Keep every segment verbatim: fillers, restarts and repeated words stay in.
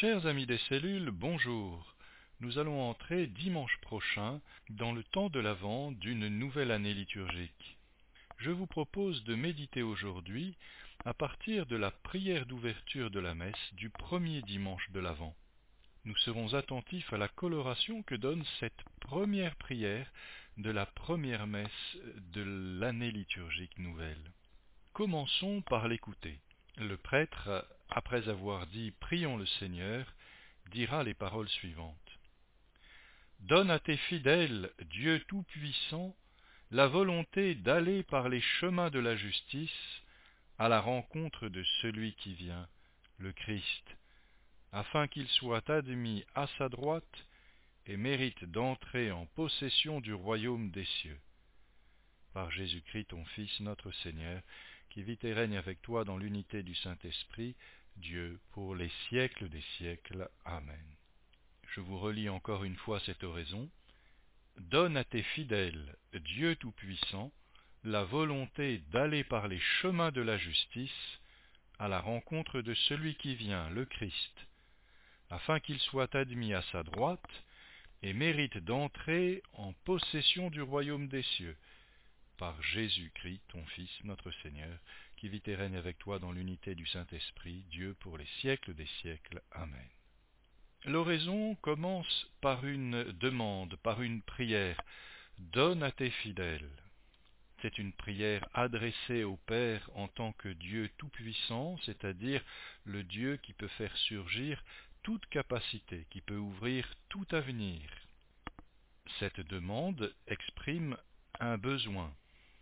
Chers amis des cellules, bonjour. Nous allons entrer dimanche prochain dans le temps de l'Avent d'une nouvelle année liturgique. Je vous propose de méditer aujourd'hui à partir de la prière d'ouverture de la messe du premier dimanche de l'Avent. Nous serons attentifs à la coloration que donne cette première prière de la première messe de l'année liturgique nouvelle. Commençons par l'écouter. Le prêtre, après avoir dit « Prions le Seigneur », dira les paroles suivantes. « Donne à tes fidèles, Dieu Tout-Puissant, la volonté d'aller par les chemins de la justice à la rencontre de celui qui vient, le Christ, afin qu'il soit admis à sa droite et mérite d'entrer en possession du royaume des cieux. Par Jésus-Christ, ton Fils, notre Seigneur, qui vit et règne avec toi dans l'unité du Saint-Esprit, Dieu, pour les siècles des siècles. Amen. » Je vous relis encore une fois cette oraison. « Donne à tes fidèles, Dieu Tout-Puissant, la volonté d'aller par les chemins de la justice à la rencontre de celui qui vient, le Christ, afin qu'il soit admis à sa droite et mérite d'entrer en possession du royaume des cieux. Par Jésus-Christ, ton Fils, notre Seigneur, qui vit et règne avec toi dans l'unité du Saint-Esprit, Dieu pour les siècles des siècles. Amen. » L'oraison commence par une demande, par une prière. « Donne à tes fidèles ». C'est une prière adressée au Père en tant que Dieu tout-puissant, c'est-à-dire le Dieu qui peut faire surgir toute capacité, qui peut ouvrir tout avenir. Cette demande exprime un besoin.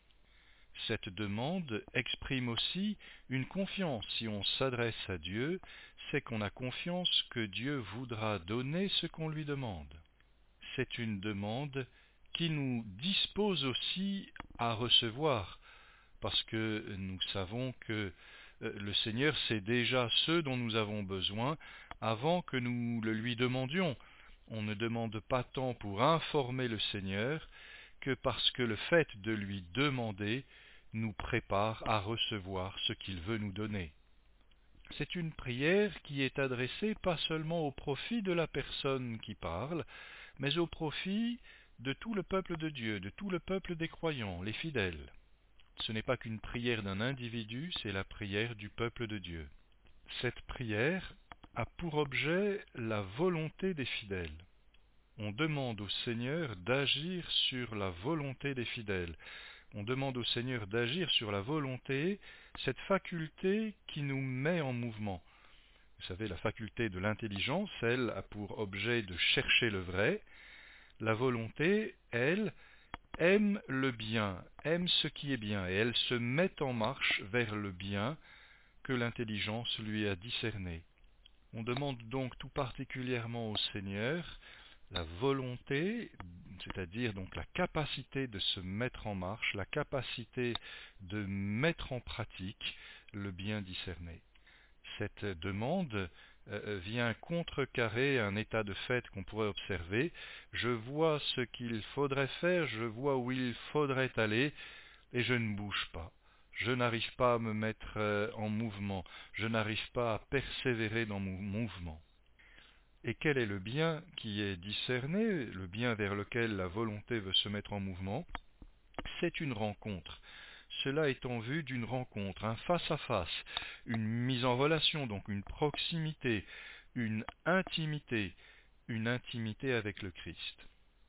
Cette demande exprime aussi une confiance. Si on s'adresse à Dieu, c'est qu'on a confiance que Dieu voudra donner ce qu'on lui demande. C'est une demande qui nous dispose aussi à recevoir, parce que nous savons que le Seigneur sait déjà ce dont nous avons besoin avant que nous le lui demandions. On ne demande pas tant pour informer le Seigneur que parce que le fait de lui demander nous prépare à recevoir ce qu'il veut nous donner. C'est une prière qui est adressée pas seulement au profit de la personne qui parle, mais au profit de tout le peuple de Dieu, de tout le peuple des croyants, les fidèles. Ce n'est pas qu'une prière d'un individu, c'est la prière du peuple de Dieu. Cette prière a pour objet la volonté des fidèles. On demande au Seigneur d'agir sur la volonté des fidèles. On demande au Seigneur d'agir sur la volonté, cette faculté qui nous met en mouvement. Vous savez, la faculté de l'intelligence, elle, a pour objet de chercher le vrai. La volonté, elle, aime le bien, aime ce qui est bien, et elle se met en marche vers le bien que l'intelligence lui a discerné. On demande donc tout particulièrement au Seigneur la volonté, c'est-à-dire donc la capacité de se mettre en marche, la capacité de mettre en pratique le bien discerné. Cette demande euh, vient contrecarrer un état de fait qu'on pourrait observer. Je vois ce qu'il faudrait faire, je vois où il faudrait aller, et je ne bouge pas. Je n'arrive pas à me mettre euh, en mouvement, je n'arrive pas à persévérer dans mon mouvement. Et quel est le bien qui est discerné, le bien vers lequel la volonté veut se mettre en mouvement? C'est une rencontre. Cela est en vue d'une rencontre, un face-à-face, une mise en relation, donc une proximité, une intimité, une intimité avec le Christ.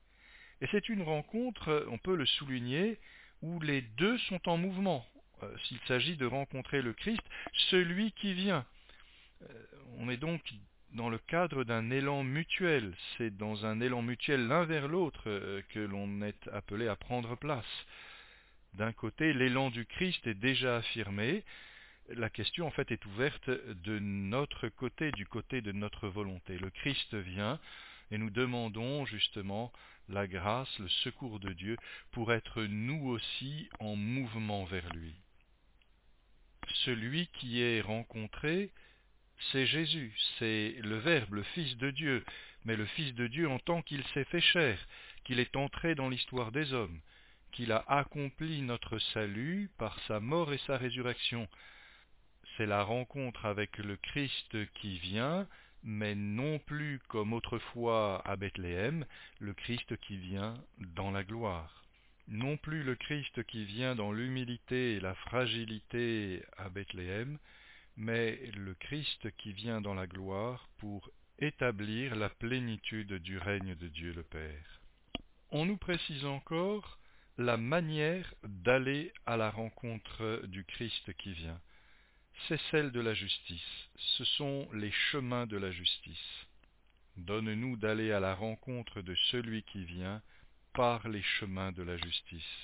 Et c'est une rencontre, on peut le souligner, où les deux sont en mouvement. Euh, s'il s'agit de rencontrer le Christ, celui qui vient. Euh, on est donc dans le cadre d'un élan mutuel. C'est dans un élan mutuel l'un vers l'autre euh, que l'on est appelé à prendre place. D'un côté, l'élan du Christ est déjà affirmé. La question, en fait, est ouverte de notre côté, du côté de notre volonté. Le Christ vient et nous demandons justement la grâce, le secours de Dieu pour être nous aussi en mouvement vers lui. Celui qui est rencontré, c'est Jésus, c'est le Verbe, le Fils de Dieu, mais le Fils de Dieu en tant qu'il s'est fait chair, qu'il est entré dans l'histoire des hommes, qu'il a accompli notre salut par sa mort et sa résurrection. C'est la rencontre avec le Christ qui vient, mais non plus comme autrefois à Bethléem, le Christ qui vient dans la gloire. Non plus le Christ qui vient dans l'humilité et la fragilité à Bethléem, mais le Christ qui vient dans la gloire pour établir la plénitude du règne de Dieu le Père. On nous précise encore la manière d'aller à la rencontre du Christ qui vient. C'est celle de la justice, ce sont les chemins de la justice. Donne-nous d'aller à la rencontre de celui qui vient par les chemins de la justice.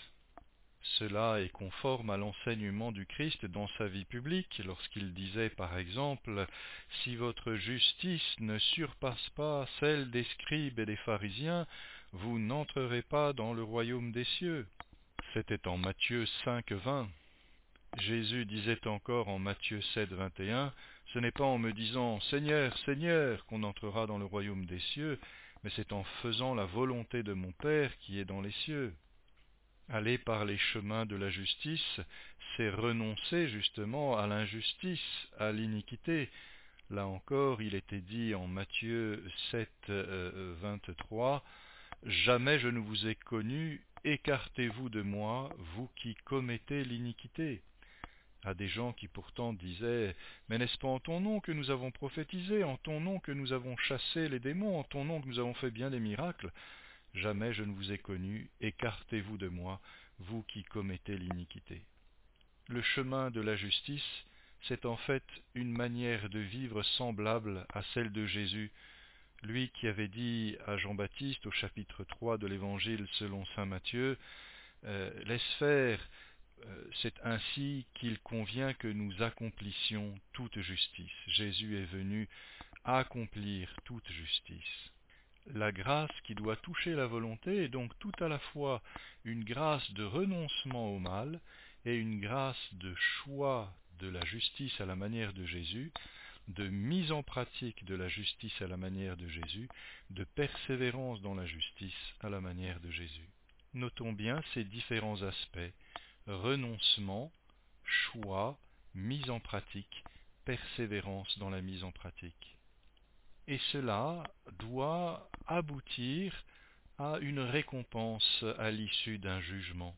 Cela est conforme à l'enseignement du Christ dans sa vie publique, lorsqu'il disait par exemple « Si votre justice ne surpasse pas celle des scribes et des pharisiens, vous n'entrerez pas dans le royaume des cieux. » C'était en Matthieu cinq, vingt. Jésus disait encore en Matthieu sept, vingt et un, « Ce n'est pas en me disant « Seigneur, Seigneur » qu'on entrera dans le royaume des cieux, mais c'est en faisant la volonté de mon Père qui est dans les cieux. » Aller par les chemins de la justice, c'est renoncer justement à l'injustice, à l'iniquité. Là encore, il était dit en Matthieu sept, vingt-trois, « Jamais je ne vous ai connu, écartez-vous de moi, vous qui commettez l'iniquité. » À des gens qui pourtant disaient « Mais n'est-ce pas en ton nom que nous avons prophétisé, en ton nom que nous avons chassé les démons, en ton nom que nous avons fait bien des miracles ?» Jamais je ne vous ai connu, écartez-vous de moi, vous qui commettez l'iniquité. Le chemin de la justice, c'est en fait une manière de vivre semblable à celle de Jésus, lui qui avait dit à Jean-Baptiste au chapitre trois de l'Évangile selon saint Matthieu, euh, « Laisse faire, euh, c'est ainsi qu'il convient que nous accomplissions toute justice. » Jésus est venu accomplir toute justice. La grâce qui doit toucher la volonté est donc tout à la fois une grâce de renoncement au mal et une grâce de choix de la justice à la manière de Jésus, de mise en pratique de la justice à la manière de Jésus, de persévérance dans la justice à la manière de Jésus. Notons bien ces différents aspects: renoncement, choix, mise en pratique, persévérance dans la mise en pratique. Et cela doit aboutir à une récompense à l'issue d'un jugement.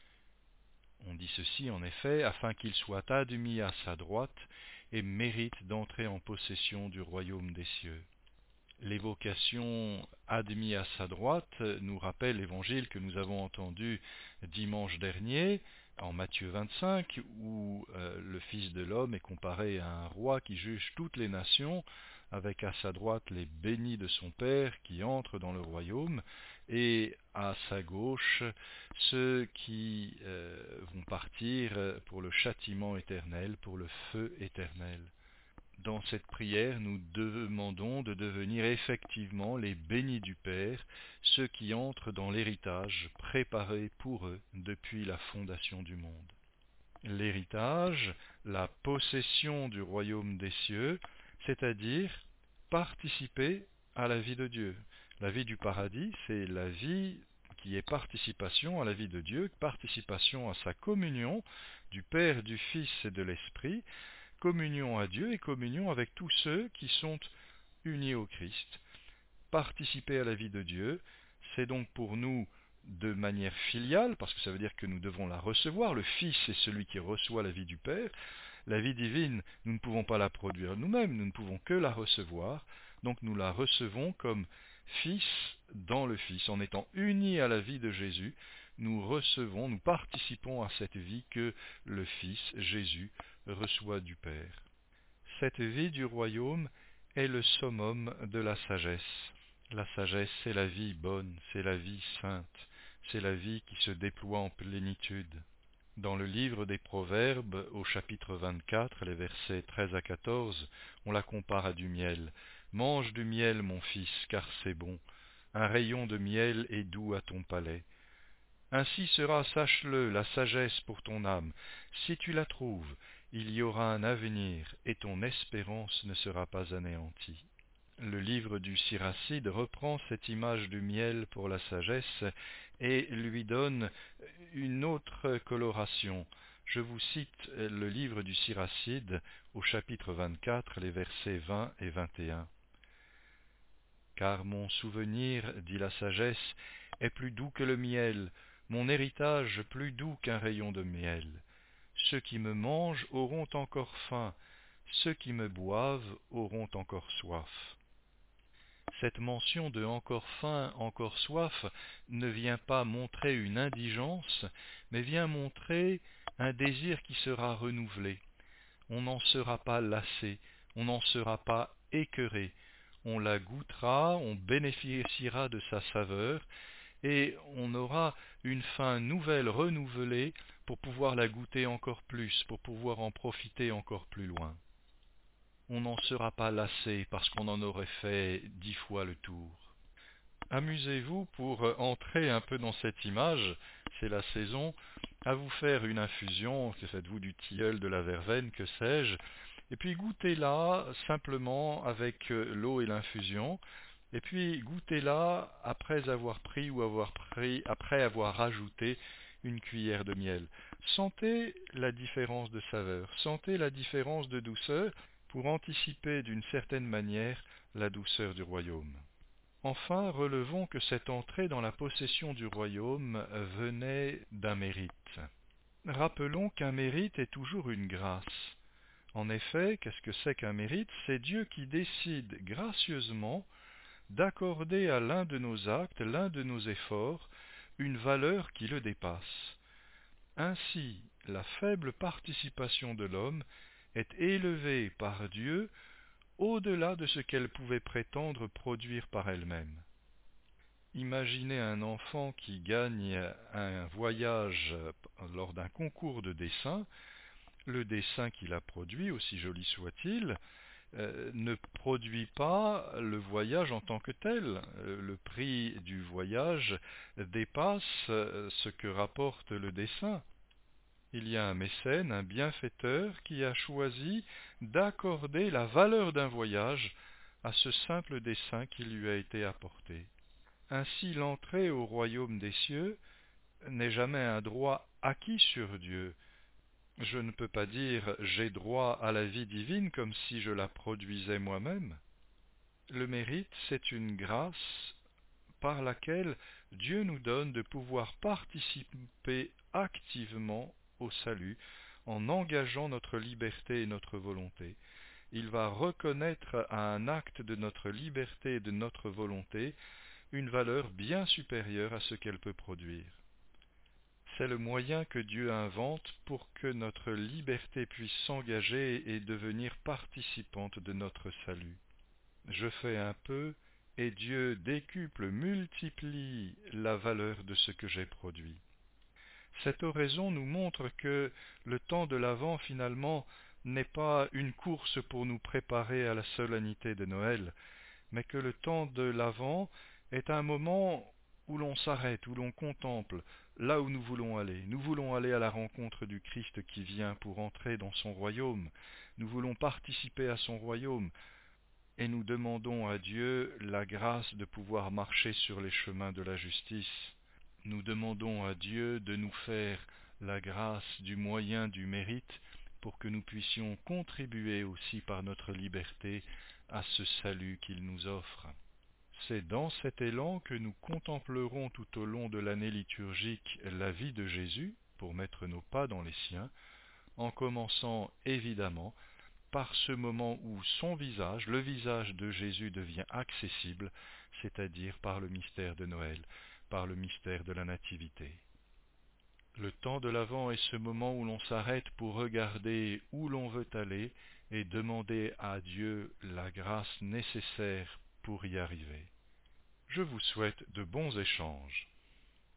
On dit ceci en effet, afin qu'il soit admis à sa droite et mérite d'entrer en possession du royaume des cieux. L'évocation « admis à sa droite » nous rappelle l'évangile que nous avons entendu dimanche dernier, en Matthieu vingt-cinq, où euh, le Fils de l'homme est comparé à un roi qui juge toutes les nations, avec à sa droite les bénis de son Père qui entrent dans le royaume, et à sa gauche ceux qui euh, vont partir pour le châtiment éternel, pour le feu éternel. Dans cette prière, nous demandons de devenir effectivement les bénis du Père, ceux qui entrent dans l'héritage préparé pour eux depuis la fondation du monde. L'héritage, la possession du royaume des cieux, c'est-à-dire participer à la vie de Dieu. La vie du paradis, c'est la vie qui est participation à la vie de Dieu, participation à sa communion du Père, du Fils et de l'Esprit, communion à Dieu et communion avec tous ceux qui sont unis au Christ. Participer à la vie de Dieu, c'est donc pour nous de manière filiale, parce que ça veut dire que nous devons la recevoir. Le Fils est celui qui reçoit la vie du Père. La vie divine, nous ne pouvons pas la produire nous-mêmes, nous ne pouvons que la recevoir. Donc nous la recevons comme Fils dans le Fils. En étant unis à la vie de Jésus, nous recevons, nous participons à cette vie que le Fils, Jésus, reçoit du Père. Cette vie du royaume est le summum de la sagesse. La sagesse, c'est la vie bonne, c'est la vie sainte, c'est la vie qui se déploie en plénitude. Dans le livre des Proverbes, au chapitre vingt-quatre, les versets treize à quatorze, on la compare à du miel. « Mange du miel, mon fils, car c'est bon. Un rayon de miel est doux à ton palais. Ainsi sera, sache-le, la sagesse pour ton âme. Si tu la trouves, il y aura un avenir, et ton espérance ne sera pas anéantie. » Le livre du Siracide reprend cette image du miel pour la sagesse et lui donne une autre coloration. Je vous cite le livre du Siracide au chapitre vingt-quatre, les versets vingt et vingt et un. Car mon souvenir, dit la sagesse, est plus doux que le miel, mon héritage plus doux qu'un rayon de miel. Ceux qui me mangent auront encore faim, ceux qui me boivent auront encore soif. Cette mention de encore faim, encore soif ne vient pas montrer une indigence, mais vient montrer un désir qui sera renouvelé. On n'en sera pas lassé, on n'en sera pas écœuré. On la goûtera, on bénéficiera de sa saveur, et on aura une faim nouvelle, renouvelée, pour pouvoir la goûter encore plus, pour pouvoir en profiter encore plus loin. On n'en sera pas lassé parce qu'on en aurait fait dix fois le tour. Amusez-vous pour entrer un peu dans cette image, c'est la saison, à vous faire une infusion, que faites-vous du tilleul, de la verveine, que sais-je, et puis goûtez-la simplement avec l'eau et l'infusion, et puis goûtez-la après avoir pris ou avoir pris, après avoir rajouté une cuillère de miel. Sentez la différence de saveur, sentez la différence de douceur pour anticiper d'une certaine manière la douceur du royaume. Enfin, relevons que cette entrée dans la possession du royaume venait d'un mérite. Rappelons qu'un mérite est toujours une grâce. En effet, qu'est-ce que c'est qu'un mérite? C'est Dieu qui décide gracieusement d'accorder à l'un de nos actes, l'un de nos efforts, une valeur qui le dépasse. Ainsi, la faible participation de l'homme est élevée par Dieu au-delà de ce qu'elle pouvait prétendre produire par elle-même. Imaginez un enfant qui gagne un voyage lors d'un concours de dessin. Le dessin qu'il a produit, aussi joli soit-il, euh, ne produit pas le voyage en tant que tel. Euh, le prix du voyage dépasse euh, ce que rapporte le dessin. Il y a un mécène, un bienfaiteur, qui a choisi d'accorder la valeur d'un voyage à ce simple dessin qui lui a été apporté. Ainsi, l'entrée au royaume des cieux n'est jamais un droit acquis sur Dieu. Je ne peux pas dire « j'ai droit à la vie divine » comme si je la produisais moi-même. Le mérite, c'est une grâce par laquelle Dieu nous donne de pouvoir participer activement au salut en engageant notre liberté et notre volonté. Il va reconnaître à un acte de notre liberté et de notre volonté une valeur bien supérieure à ce qu'elle peut produire. C'est le moyen que Dieu invente pour que notre liberté puisse s'engager et devenir participante de notre salut. Je fais un peu, et Dieu décuple, multiplie la valeur de ce que j'ai produit. Cette oraison nous montre que le temps de l'Avent, finalement, n'est pas une course pour nous préparer à la solennité de Noël, mais que le temps de l'Avent est un moment où l'on s'arrête, où l'on contemple, là où nous voulons aller. Nous voulons aller à la rencontre du Christ qui vient pour entrer dans son royaume. Nous voulons participer à son royaume. Et nous demandons à Dieu la grâce de pouvoir marcher sur les chemins de la justice. Nous demandons à Dieu de nous faire la grâce du moyen du mérite pour que nous puissions contribuer aussi par notre liberté à ce salut qu'il nous offre. C'est dans cet élan que nous contemplerons tout au long de l'année liturgique la vie de Jésus, pour mettre nos pas dans les siens, en commençant évidemment par ce moment où son visage, le visage de Jésus, devient accessible, c'est-à-dire par le mystère de Noël, par le mystère de la Nativité. Le temps de l'Avent est ce moment où l'on s'arrête pour regarder où l'on veut aller et demander à Dieu la grâce nécessaire pour y arriver. Je vous souhaite de bons échanges.